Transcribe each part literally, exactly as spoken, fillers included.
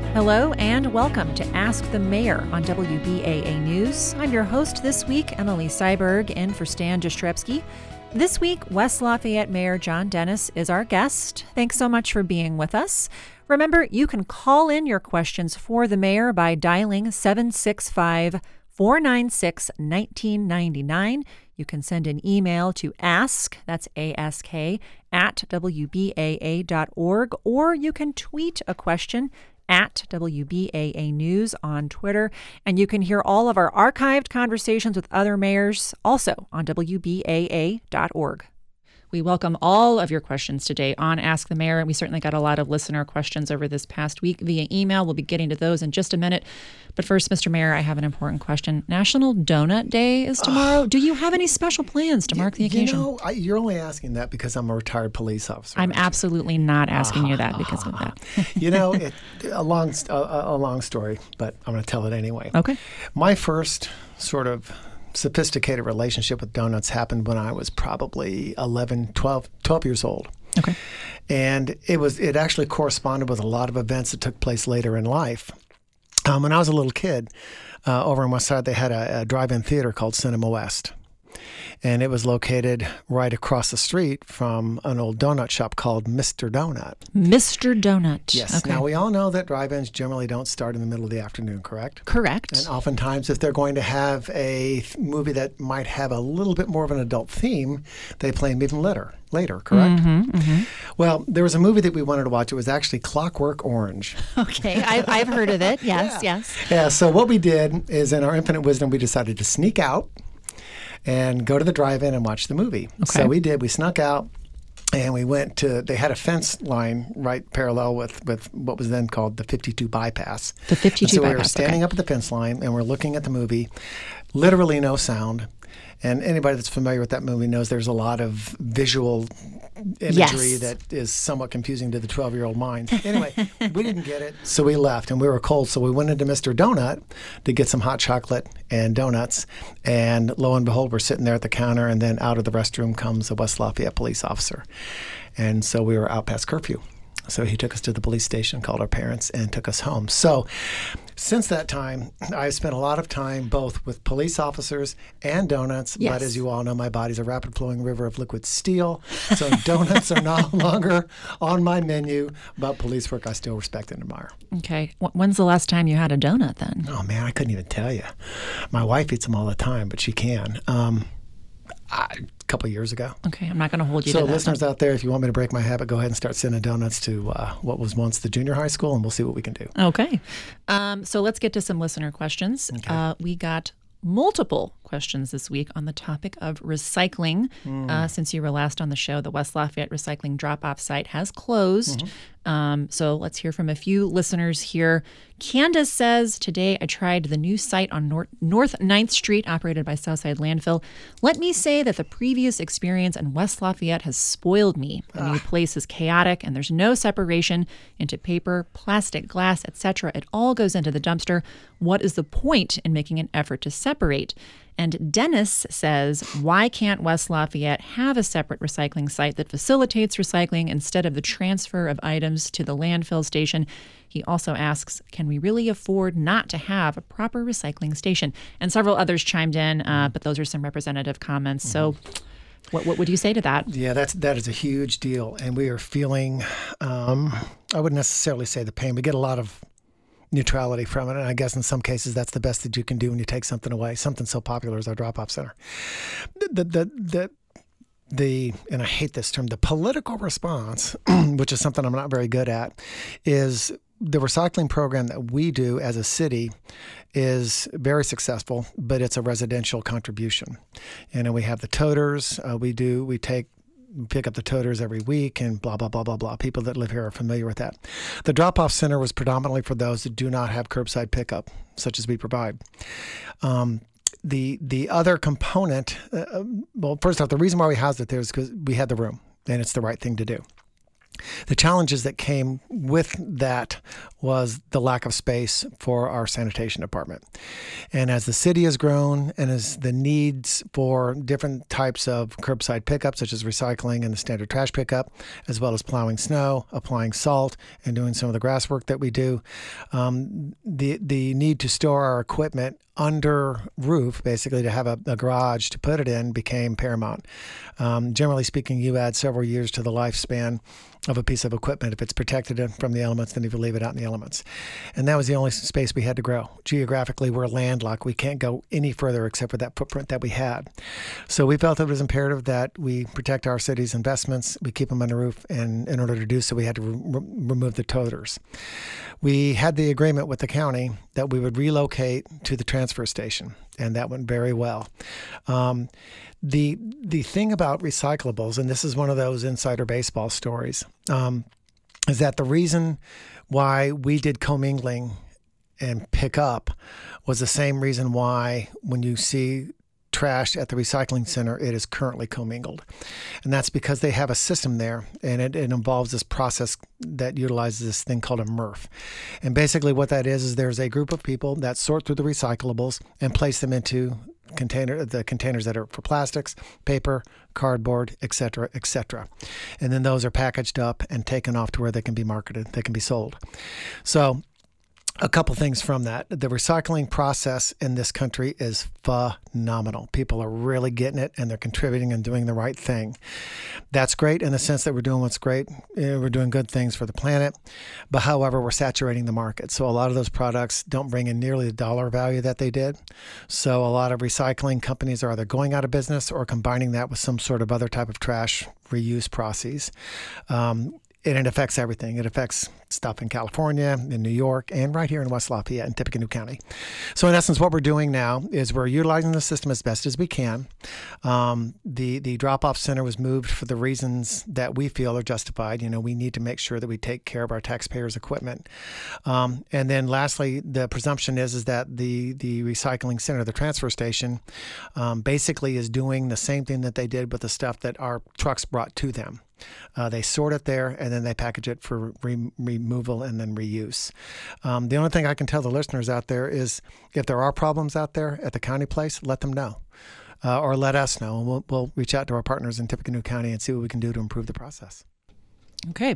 Hello and welcome to Ask the Mayor on W B A A News. I'm your host this week, Emily Seiberg, in for Stan Jastrzebski. This week, West Lafayette Mayor John Dennis is our guest. Thanks so much for being with us. Remember, you can call in your questions for the mayor by dialing seven six five, four nine six, one nine nine nine. You can send an email to ask, that's A S K, at W B A A dot org, or you can tweet a question at W B A A News on Twitter. And you can hear all of our archived conversations with other mayors also on W B A A dot org. We welcome all of your questions today on Ask the Mayor, and we certainly got a lot of listener questions over this past week via email. We'll be getting to those in just a minute. But first, Mister Mayor, I have an important question. National Donut Day is tomorrow. Uh, Do you have any special plans to mark the occasion? You know, I, you're only asking that because I'm a retired police officer. I'm absolutely not asking uh, you that because uh, of that. You know, it, a, long, a, a long story, but I'm going to tell it anyway. Okay. My first sort of sophisticated relationship with donuts happened when I was probably eleven, twelve, twelve years old. Okay. And it was it actually corresponded with a lot of events that took place later in life. Um, when I was a little kid, uh, over on West Side, they had a, a drive-in theater called Cinema West. And it was located right across the street from an old donut shop called Mister Donut. Mister Donut. Yes. Okay. Now, we all know that drive-ins generally don't start in the middle of the afternoon, correct? Correct. And oftentimes, if they're going to have a movie that might have a little bit more of an adult theme, they play them even later, later, correct? Mm-hmm, mm-hmm. Well, there was a movie that we wanted to watch. It was actually Clockwork Orange. Okay. I've, I've heard of it. Yes, yeah. yes. Yeah, so what we did is, in our infinite wisdom, we decided to sneak out and go to the drive-in and watch the movie. Okay. So we did. We snuck out, and we went to, they had a fence line right parallel with, with what was then called the fifty-two bypass. The fifty-two and so bypass. we were standing okay. up at the fence line, and we're looking at the movie. Literally no sound. And anybody that's familiar with that movie knows there's a lot of visual imagery yes. that is somewhat confusing to the twelve-year-old mind. Anyway, we didn't get it, so we left, and we were cold, so we went into Mister Donut to get some hot chocolate and donuts, and lo and behold, we're sitting there at the counter, and then out of the restroom comes a West Lafayette police officer. And so we were out past curfew. So he took us to the police station, called our parents, and took us home. So since that time, I've spent a lot of time both with police officers and donuts. Yes. But as you all know, my body's a rapid-flowing river of liquid steel. So donuts are no longer on my menu. But police work, I still respect and admire. Okay. When's the last time you had a donut then? Oh, man, I couldn't even tell you. My wife eats them all the time, but she can. Um, I, a couple of years ago. Okay, I'm not going to hold you so to that. So listeners out there, if you want me to break my habit, go ahead and start sending donuts to uh, what was once the junior high school, and we'll see what we can do. Okay. Um, so let's get to some listener questions. Okay. Uh, we got multiple questions this week on the topic of recycling. Mm. Uh, since you were last on the show, the West Lafayette Recycling Drop-Off site has closed. Mm-hmm. Um, so let's hear from a few listeners here. Candace says, today I tried the new site on North, North ninth Street operated by Southside Landfill. Let me say that the previous experience in West Lafayette has spoiled me. The ah. new place is chaotic and there's no separation into paper, plastic, glass, et cetera. It all goes into the dumpster. What is the point in making an effort to separate? And Dennis says, why can't West Lafayette have a separate recycling site that facilitates recycling instead of the transfer of items to the landfill station? He also asks, can we really afford not to have a proper recycling station? And several others chimed in, uh, but those are some representative comments. Mm-hmm. So what, what would you say to that? Yeah, that's, that is a huge deal. And we are feeling, um, I wouldn't necessarily say the pain. We get a lot of neutrality from it. And I guess in some cases that's the best that you can do when you take something away, something so popular as our drop-off center. The, the, the, the, and I hate this term, the political response, which is something I'm not very good at, is the recycling program that we do as a city is very successful, but it's a residential contribution. You know, we have the toters, uh, we do, we take pick up the toters every week and blah, blah, blah, blah, blah. People that live here are familiar with that. The drop-off center was predominantly for those that do not have curbside pickup, such as we provide. Um, the the other component, uh, well, first off, the reason why we housed it there is because we had the room and it's the right thing to do. The challenges that came with that was the lack of space for our sanitation department. And as the city has grown and as the needs for different types of curbside pickup, such as recycling and the standard trash pickup, as well as plowing snow, applying salt, and doing some of the grass work that we do, um, the, the need to store our equipment under roof, basically to have a, a garage to put it in, became paramount. Um, generally speaking, you add several years to the lifespan of a piece of equipment if it's protected from the elements than if you leave it out in the elements. And that was the only space we had to grow. Geographically, we're landlocked. We can't go any further except for that footprint that we had. So we felt it was imperative that we protect our city's investments, we keep them under roof, and in order to do so, we had to re- remove the toters. We had the agreement with the county that we would relocate to the transfer station, and that went very well. Um, the the thing about recyclables, and this is one of those insider baseball stories, um, is that the reason why we did commingling and pick up was the same reason why when you see trash at the recycling center, it is currently commingled. And that's because they have a system there, and it, it involves this process that utilizes this thing called a M R F. And basically what that is, is there's a group of people that sort through the recyclables and place them into container the containers that are for plastics, paper, cardboard, et cetera, et cetera. And then those are packaged up and taken off to where they can be marketed, they can be sold. So a couple things from that. The recycling process in this country is phenomenal. People are really getting it, and they're contributing and doing the right thing. That's great in the sense that we're doing what's great. We're doing good things for the planet. But however, we're saturating the market. So a lot of those products don't bring in nearly the dollar value that they did. So a lot of recycling companies are either going out of business or combining that with some sort of other type of trash reuse process. Um, And it affects everything. It affects stuff in California, in New York, and right here in West Lafayette in Tippecanoe County. So in essence, what we're doing now is we're utilizing the system as best as we can. Um, the the drop-off center was moved for the reasons that we feel are justified. You know, we need to make sure that we take care of our taxpayers' equipment. Um, and then lastly, the presumption is, is that the, the recycling center, the transfer station, um, basically is doing the same thing that they did with the stuff that our trucks brought to them. Uh, they sort it there, and then they package it for re- removal and then reuse. Um, the only thing I can tell the listeners out there is if there are problems out there at the county place, let them know. Uh, or let us know, and we'll, we'll reach out to our partners in Tippecanoe County and see what we can do to improve the process. Okay.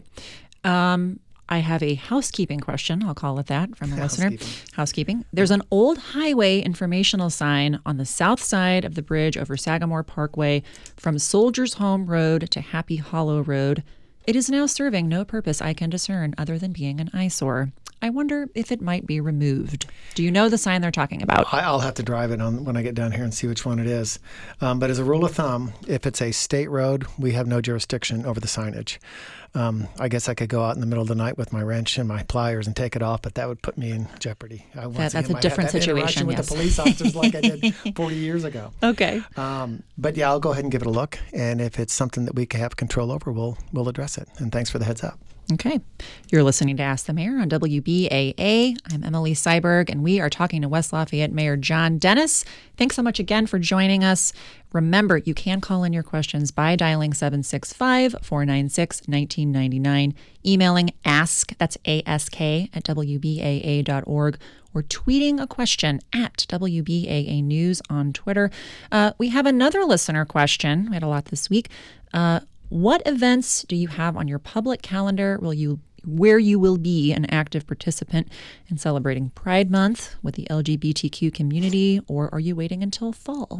Um, I have a housekeeping question, I'll call it that, from a listener. Housekeeping. There's an old highway informational sign on the south side of the bridge over Sagamore Parkway from Soldiers Home Road to Happy Hollow Road. It is now serving no purpose I can discern other than being an eyesore. I wonder if it might be removed. Do you know the sign they're talking about? I'll have to drive it on when I get down here and see which one it is. Um, but as a rule of thumb, if it's a state road, we have no jurisdiction over the signage. Um, I guess I could go out in the middle of the night with my wrench and my pliers and take it off, but that would put me in jeopardy. I that, that's a different that situation. With yes. the police officers like I did forty years ago. Okay. Um, but yeah, I'll go ahead and give it a look, and if it's something that we can have control over, we'll we'll address it. And thanks for the heads up. Okay. You're listening to Ask the Mayor on W B A A. I'm Emily Seiberg, and we are talking to West Lafayette Mayor John Dennis. Thanks so much again for joining us. Remember, you can call in your questions by dialing seven six five, four nine six, one nine nine nine, emailing ask, that's A S K, at W B A A dot org, or tweeting a question at W B A A News on Twitter. Uh, we have another listener question. We had a lot this week. Uh, What events do you have on your public calendar will you, where you will be an active participant in celebrating Pride Month with the L G B T Q community, or are you waiting until fall?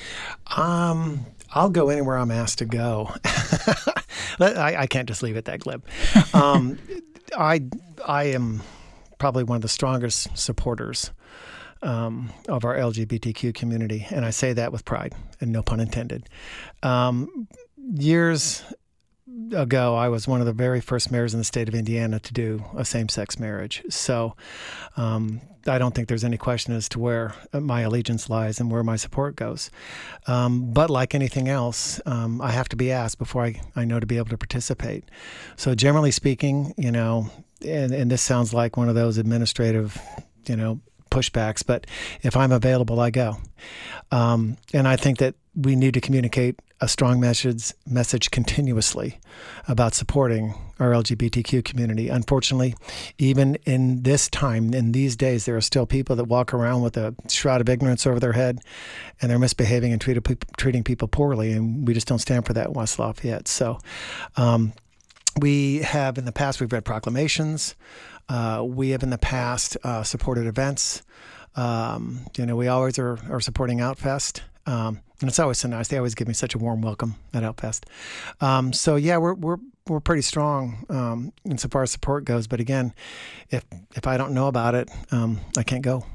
Um, I'll go anywhere I'm asked to go. I, I can't just leave it that glib. Um, I I am probably one of the strongest supporters Um, of our L G B T Q community, and I say that with pride, and no pun intended. Um, years ago, I was one of the very first mayors in the state of Indiana to do a same-sex marriage. So um, I don't think there's any question as to where my allegiance lies and where my support goes. Um, but like anything else, um, I have to be asked before I, I know to be able to participate. So generally speaking, you know, and, and this sounds like one of those administrative, you know, pushbacks, but if I'm available, I go. Um, and I think that we need to communicate a strong message message continuously about supporting our L G B T Q community. Unfortunately, even in this time, in these days, there are still people that walk around with a shroud of ignorance over their head, and they're misbehaving and treat, treating people poorly, and we just don't stand for that in West Lafayette. So um, we have in the past, we've read proclamations. Uh, we have in the past uh, supported events. Um, you know, we always are, are supporting Outfest. Um, and it's always so nice. They always give me such a warm welcome at Outfest. Um, so yeah, we're we're we're pretty strong um, insofar as support goes. But again, if if I don't know about it, um, I can't go.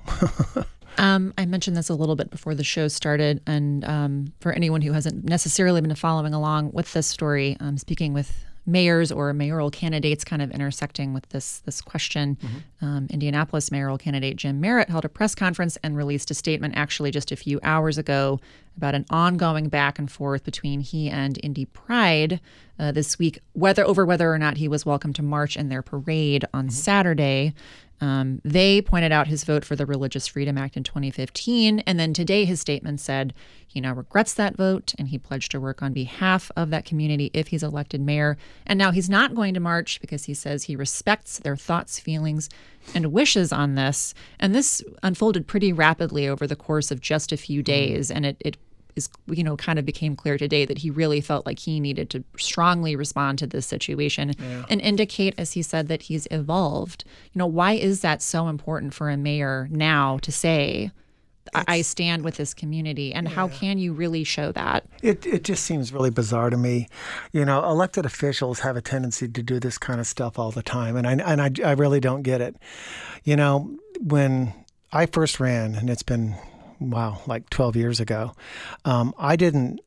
um, I mentioned this a little bit before the show started, and um, for anyone who hasn't necessarily been following along with this story, I'm speaking with mayors or mayoral candidates kind of intersecting with this this question. Mm-hmm. Um, Indianapolis mayoral candidate Jim Merritt held a press conference and released a statement actually just a few hours ago about an ongoing back and forth between he and Indy Pride uh, this week, whether over whether or not he was welcome to march in their parade on mm-hmm. Saturday. Um, they pointed out his vote for the Religious Freedom Act in twenty fifteen, and then today his statement said he now regrets that vote, and he pledged to work on behalf of that community if he's elected mayor. And now he's not going to march because he says he respects their thoughts, feelings, and wishes on this. And this unfolded pretty rapidly over the course of just a few days, and it, it is, you know, kind of became clear today that he really felt like he needed to strongly respond to this situation yeah. and indicate, as he said, that he's evolved. You know, why is that so important for a mayor now to say, I, I stand with this community? And yeah. how can you really show that? It it just seems really bizarre to me. You know, elected officials have a tendency to do this kind of stuff all the time, and I and I, I really don't get it. You know, when I first ran, and it's been wow, like twelve years ago, um, I didn't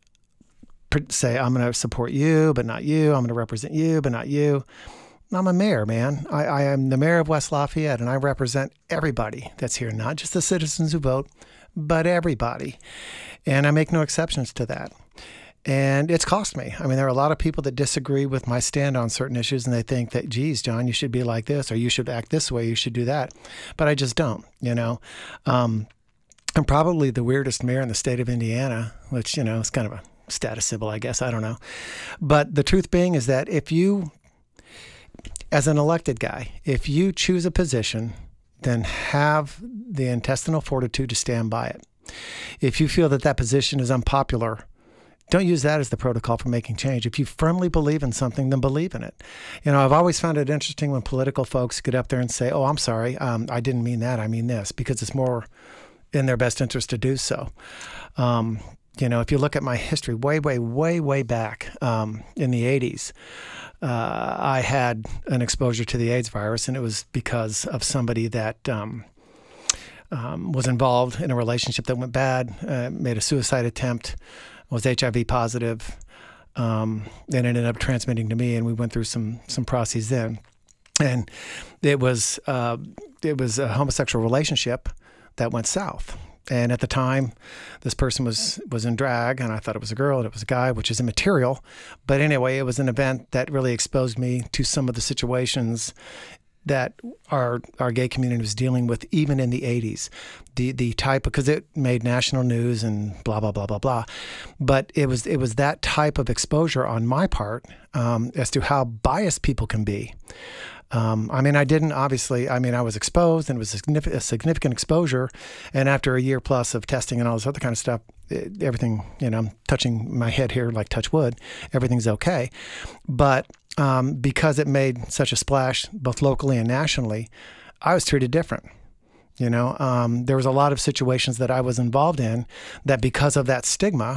say, I'm going to support you, but not you. I'm going to represent you, but not you. I'm a mayor, man. I, I am the mayor of West Lafayette, and I represent everybody that's here, not just the citizens who vote, but everybody. And I make no exceptions to that. And it's cost me. I mean, there are a lot of people that disagree with my stand on certain issues, and they think that, geez, John, you should be like this, or you should act this way, you should do that. But I just don't, you know. Um, I'm probably the weirdest mayor in the state of Indiana, which, you know, is kind of a status symbol, I guess. I don't know. But the truth being is that if you, as an elected guy, if you choose a position, then have the intestinal fortitude to stand by it. If you feel that that position is unpopular, don't use that as the protocol for making change. If you firmly believe in something, then believe in it. You know, I've always found it interesting when political folks get up there and say, oh, I'm sorry, um, I didn't mean that, I mean this, because it's more in their best interest to do so. Um, you know, if you look at my history way, way, way, way back um, in the eighties, uh, I had an exposure to the AIDS virus, and it was because of somebody that um, um, was involved in a relationship that went bad, uh, made a suicide attempt, was H I V positive, um, and ended up transmitting to me, and we went through some some processes then. And it was uh, it was a homosexual relationship that went south. And at the time, this person was, was in drag, and I thought it was a girl and it was a guy, which is immaterial. But anyway, it was an event that really exposed me to some of the situations that our our gay community was dealing with even in the eighties. The the type, because it made national news and blah, blah, blah, blah, blah. But it was it was that type of exposure on my part um, as to how biased people can be. Um, I mean, I didn't, obviously, I mean, I was exposed, and it was a significant, a significant exposure. And after a year plus of testing and all this other kind of stuff, it, everything, you know, I'm touching my head here like touch wood, everything's okay. But um, because it made such a splash, both locally and nationally, I was treated different. You know, um, there was a lot of situations that I was involved in that because of that stigma,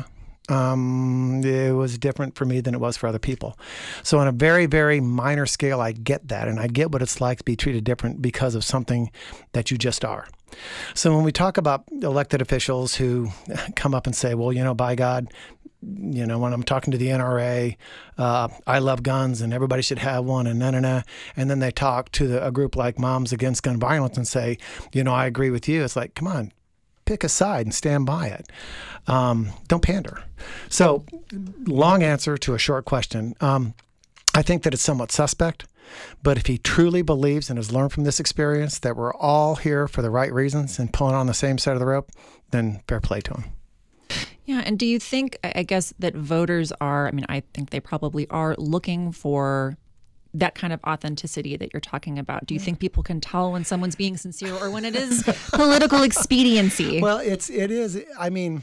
Um, it was different for me than it was for other people. So on a very, very minor scale, I get that. And I get what it's like to be treated different because of something that you just are. So when we talk about elected officials who come up and say, well, you know, by God, you know, when I'm talking to the N R A, uh, I love guns and everybody should have one and na na na. And then they talk to the, a group like Moms Against Gun Violence and say, you know, I agree with you. It's like, come on. Pick a side and stand by it. Um, don't pander. So, long answer to a short question. Um, I think that it's somewhat suspect But if he truly believes and has learned from this experience that we're all here for the right reasons and pulling on the same side of the rope, then fair play to him. Yeah. And do you think, I guess, that voters are, I mean, I think they probably are looking for that kind of authenticity that you're talking about? Do you think people can tell when someone's being sincere or when it is political expediency? Well, it's, it is. I mean,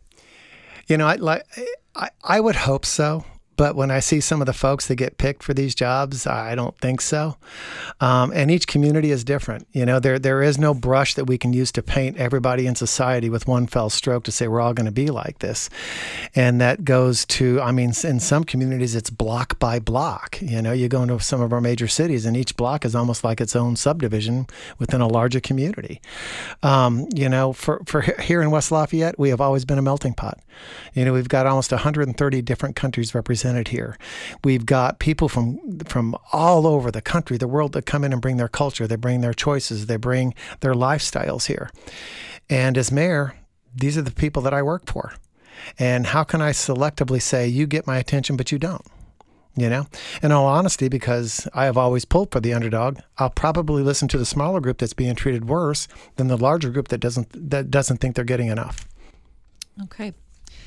you know, I, like, I, I would hope so. But when I see some of the folks that get picked for these jobs, I don't think so. Um, and each community is different. You know, there there is no brush that we can use to paint everybody in society with one fell stroke to say we're all going to be like this. And that goes to, I mean, in some communities, it's block by block. You know, you go into some of our major cities and each block is almost like its own subdivision within a larger community. Um, you know, for, for here in West Lafayette, we have always been a melting pot. You know, we've got almost one hundred thirty different countries represented here. We've got people from from all over the country, the world, that come in and bring their culture, they bring their choices, they bring their lifestyles here. And as mayor, these are the people that I work for. And how can I selectively say, you get my attention, but you don't? You know, in all honesty, because I have always pulled for the underdog, I'll probably listen to the smaller group that's being treated worse than the larger group that doesn't that doesn't think they're getting enough. Okay.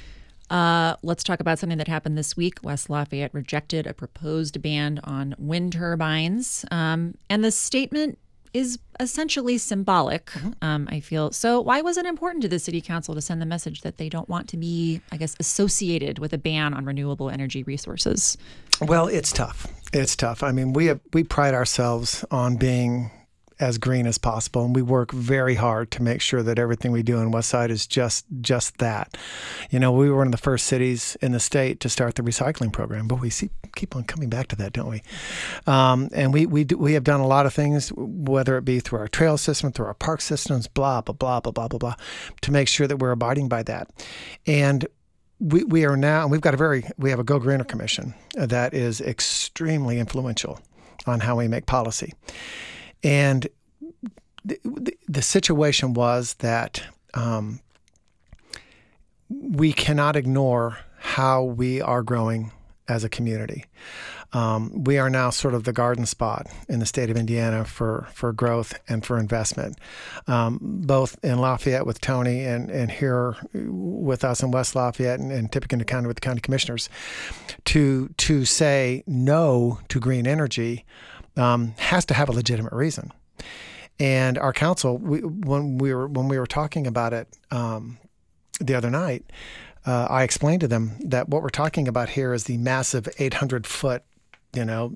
Uh, let's talk about something that happened this week. West Lafayette rejected a proposed ban on wind turbines. Um, and the statement is essentially symbolic, mm-hmm. um, I feel. So why was it important to the city council to send the message that they don't want to be, I guess, associated with a ban on renewable energy resources? Well, it's tough. It's tough. I mean, we have, we pride ourselves on being as green as possible, and we work very hard to make sure that everything we do in West Side is just just that. You know, we were one of the first cities in the state to start the recycling program, but we see, keep on coming back to that, don't we? Um, and we we do, we have done a lot of things, whether it be through our trail system, through our park systems, blah blah blah blah blah blah blah, to make sure that we're abiding by that. And we we are now, we've got a very we have a Go Greener Commission that is extremely influential on how we make policy. And the, the, the situation was that um, we cannot ignore how we are growing as a community. Um, we are now sort of the garden spot in the state of Indiana for, for growth and for investment, um, both in Lafayette with Tony and, and here with us in West Lafayette and, and Tippecanoe County with the county commissioners. To, to say no to green energy Um, has to have a legitimate reason. And our council, we, when we were when we were talking about it um, the other night, uh, I explained to them that what we're talking about here is the massive eight hundred foot, you know,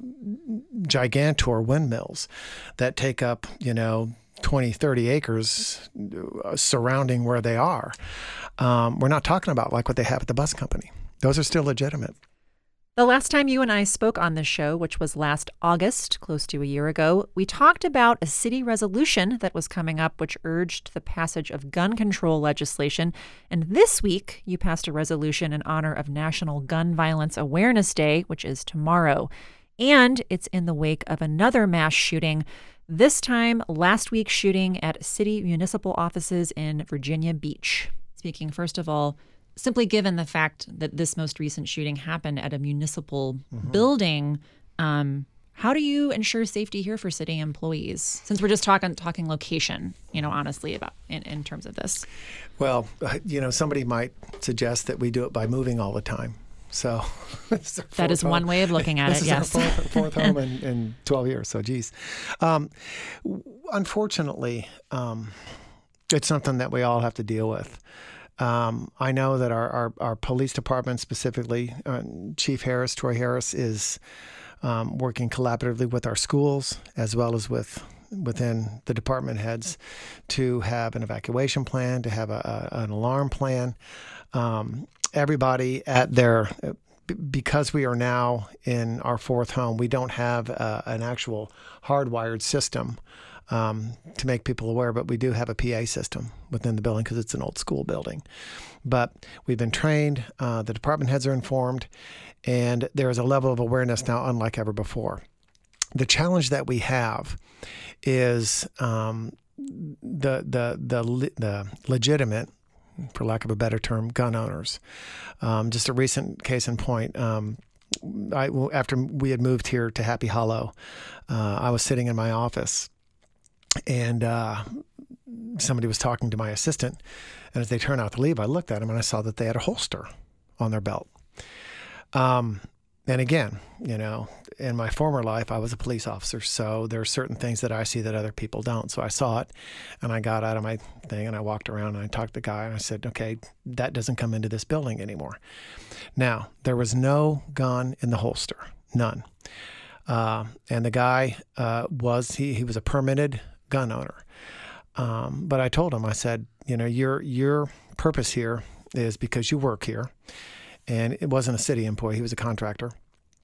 gigantor windmills that take up, you know, twenty, thirty acres surrounding where they are. Um, we're not talking about like what they have at the bus company. Those are still legitimate. The last time you and I spoke on this show, which was last August, close to a year ago, we talked about a city resolution that was coming up which urged the passage of gun control legislation. And this week, you passed a resolution in honor of National Gun Violence Awareness Day, which is tomorrow. And it's in the wake of another mass shooting, this time last week's shooting at city municipal offices in Virginia Beach. Speaking first of all, simply given the fact that this most recent shooting happened at a municipal mm-hmm. building, um, how do you ensure safety here for city employees? Since we're just talking talking location, you know, honestly, about in, in terms of this. Well, you know, somebody might suggest that we do it by moving all the time. So that is home. One way of looking at this it. Is yes, our fourth, fourth home in, in twelve years. So, geez, um, unfortunately, um, it's something that we all have to deal with. Um, I know that our, our, our police department, specifically uh, Chief Harris, Troy Harris, is um, working collaboratively with our schools as well as with within the department heads to have an evacuation plan, to have a, a, an alarm plan. Um, everybody at their, because we are now in our fourth home, we don't have uh, an actual hardwired system Um, to make people aware, but we do have a P A system within the building because it's an old school building. But we've been trained, uh, the department heads are informed, and there is a level of awareness now unlike ever before. The challenge that we have is um, the, the, the, the legitimate, for lack of a better term, gun owners. Um, just a recent case in point, um, I, after we had moved here to Happy Hollow, uh, I was sitting in my office, and uh, somebody was talking to my assistant. And as they turned out to leave, I looked at them and I saw that they had a holster on their belt. Um, and again, you know, in my former life, I was a police officer. So there are certain things that I see that other people don't. So I saw it, and I got out of my thing and I walked around and I talked to the guy and I said, okay, that doesn't come into this building anymore. Now, there was no gun in the holster, none. Uh, and the guy uh, was, he, he was a permitted gun owner. Um, but I told him, I said, you know, your your purpose here is because you work here. And it wasn't a city employee. He was a contractor.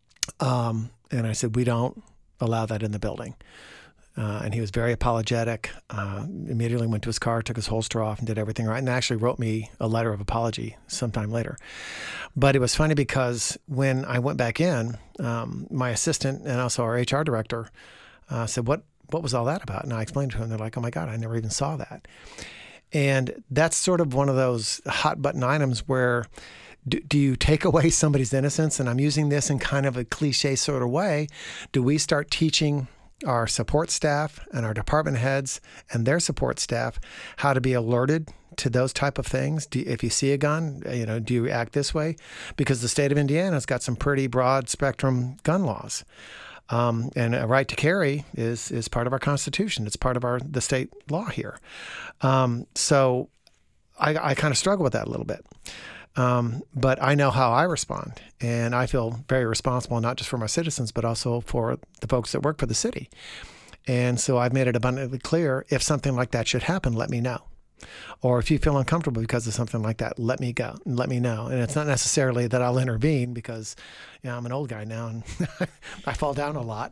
Um, and I said, we don't allow that in the building. Uh, and he was very apologetic, uh, immediately went to his car, took his holster off and did everything right. And actually wrote me a letter of apology sometime later. But it was funny because when I went back in, um, my assistant and also our H R director uh, said, what what was all that about? And I explained to him, they're like, oh my God, I never even saw that. And that's sort of one of those hot button items where do, do you take away somebody's innocence? And I'm using this in kind of a cliche sort of way. Do we start teaching our support staff and our department heads and their support staff how to be alerted to those type of things? Do, if you see a gun, you know, do you act this way? Because the state of Indiana has got some pretty broad spectrum gun laws. Um, and a right to carry is is part of our Constitution. It's part of our the state law here. Um, so I, I kind of struggle with that a little bit. Um, but I know how I respond, and I feel very responsible, not just for my citizens, but also for the folks that work for the city. And so I've made it abundantly clear, if something like that should happen, let me know. Or if you feel uncomfortable because of something like that, let me go and let me know. And it's not necessarily that I'll intervene because, you know, I'm an old guy now and I fall down a lot.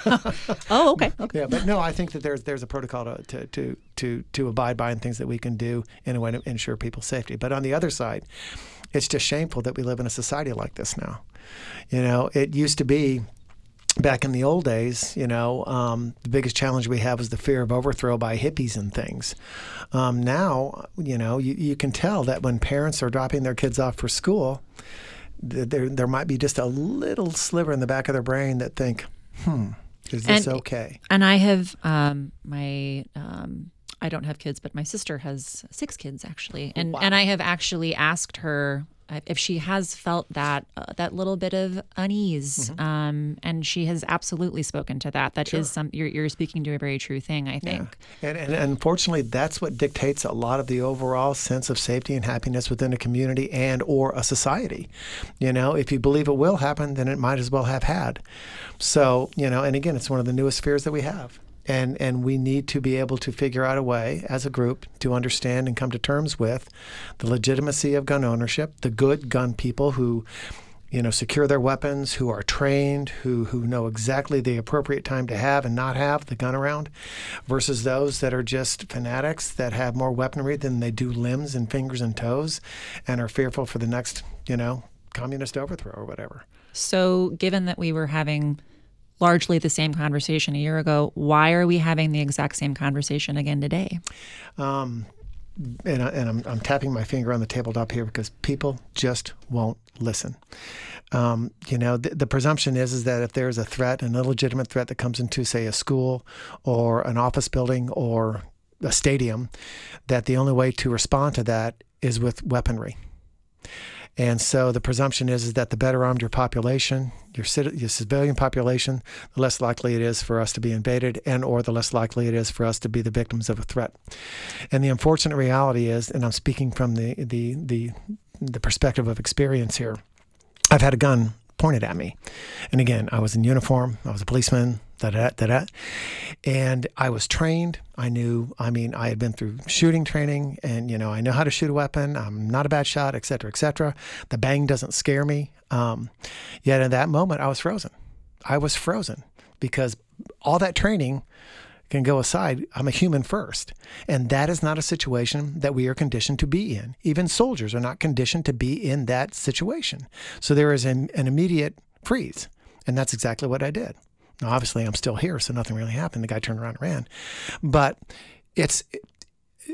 Oh, okay. Okay. Yeah, but no, I think that there's there's a protocol to, to to to to abide by and things that we can do in a way to ensure people's safety. But on the other side, it's just shameful that we live in a society like this now. You know, it used to be, back in the old days, you know, um, the biggest challenge we have is the fear of overthrow by hippies and things. Um, now, you know, you, you can tell that when parents are dropping their kids off for school, th- there there might be just a little sliver in the back of their brain that think, hmm, is this and, okay? And I have um, my... Um, I don't have kids, but my sister has six kids actually, and Wow. and I have actually asked her if she has felt that uh, that little bit of unease, mm-hmm. um, and she has absolutely spoken to that. That sure. is some you're, you're speaking to a very true thing, I think. Yeah. And, and unfortunately, that's what dictates a lot of the overall sense of safety and happiness within a community and or a society. You know, if you believe it will happen, then it might as well have had. So, you know, and again, it's one of the newest fears that we have. And and we need to be able to figure out a way as a group to understand and come to terms with the legitimacy of gun ownership, the good gun people who, you know, secure their weapons, who are trained, who who know exactly the appropriate time to have and not have the gun around, versus those that are just fanatics that have more weaponry than they do limbs and fingers and toes and are fearful for the next, you know, communist overthrow or whatever. So given that we were having largely the same conversation a year ago, why are we having the exact same conversation again today? Um, and I, and I'm, I'm tapping my finger on the tabletop here because people just won't listen. Um, you know, the, the presumption is is that if there's a threat, an illegitimate threat that comes into, say, a school or an office building or a stadium, that the only way to respond to that is with weaponry. And so the presumption is, is that the better armed your population, your, your civilian population, the less likely it is for us to be invaded and or the less likely it is for us to be the victims of a threat. And the unfortunate reality is, and I'm speaking from the the the, the perspective of experience here, I've had a gun pointed at me. And again, I was in uniform, I was a policeman, da da da da. And I was trained. I knew, I mean, I had been through shooting training and, you know, I know how to shoot a weapon. I'm not a bad shot, et cetera, et cetera. The bang doesn't scare me. Um, yet in that moment, I was frozen. I was frozen because all that training can go aside. I'm a human first. And that is not a situation that we are conditioned to be in. Even soldiers are not conditioned to be in that situation. So there is an, an immediate freeze. And that's exactly what I did. Now, obviously, I'm still here, so nothing really happened. The guy turned around and ran. But it's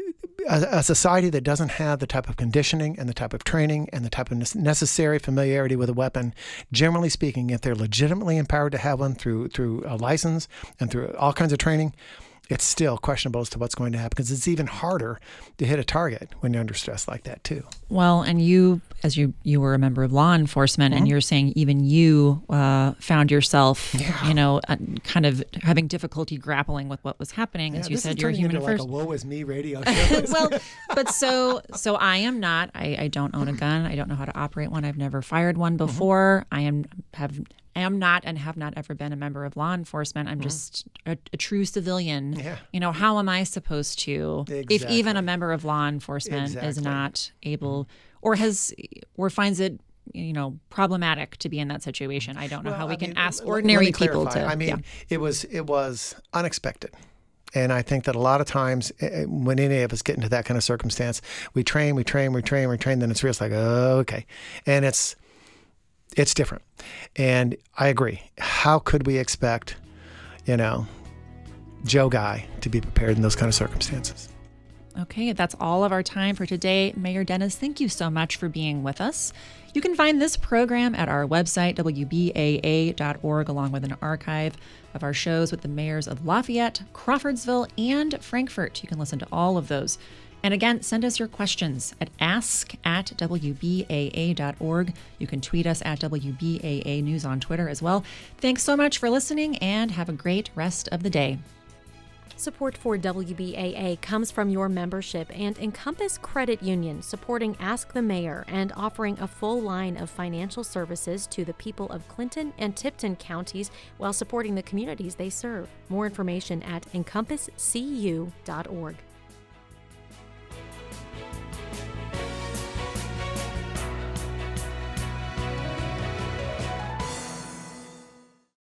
a, a society that doesn't have the type of conditioning and the type of training and the type of necessary familiarity with a weapon, generally speaking, if they're legitimately empowered to have one through through a license and through all kinds of training, it's still questionable as to what's going to happen, because it's even harder to hit a target when you're under stress like that too. Well, and you, as you you were a member of law enforcement, mm-hmm. and you're saying even you uh, found yourself, yeah. you know, uh, kind of having difficulty grappling with what was happening. Yeah, as you this said, is you're a human into first. Like a woe is me radio show. Well, but so so I am not. I, I don't own a gun. I don't know how to operate one. I've never fired one before. Mm-hmm. I am have. I am not and have not ever been a member of law enforcement. I'm mm-hmm. just a, a true civilian. Yeah. You know, how am I supposed to, exactly. if even a member of law enforcement exactly. is not able or has or finds it, you know, problematic to be in that situation? I don't know well, how we I can mean, ask let, ordinary let me people clarify. to. I mean, yeah. it was it was unexpected. And I think that a lot of times when any of us get into that kind of circumstance, we train, we train, we train, we train, then it's real. It's like, oh, okay. And it's, It's different. And I agree. How could we expect, you know, Joe Guy to be prepared in those kind of circumstances? Okay, that's all of our time for today. Mayor Dennis, thank you so much for being with us. You can find this program at our website, W B A A dot org, along with an archive of our shows with the mayors of Lafayette, Crawfordsville, and Frankfort. You can listen to all of those. And again, send us your questions at ask at W B A A dot org. You can tweet us at W B A A News on Twitter as well. Thanks so much for listening, and have a great rest of the day. Support for W B A A comes from your membership and Encompass Credit Union, supporting Ask the Mayor and offering a full line of financial services to the people of Clinton and Tipton counties while supporting the communities they serve. More information at encompass c u dot org.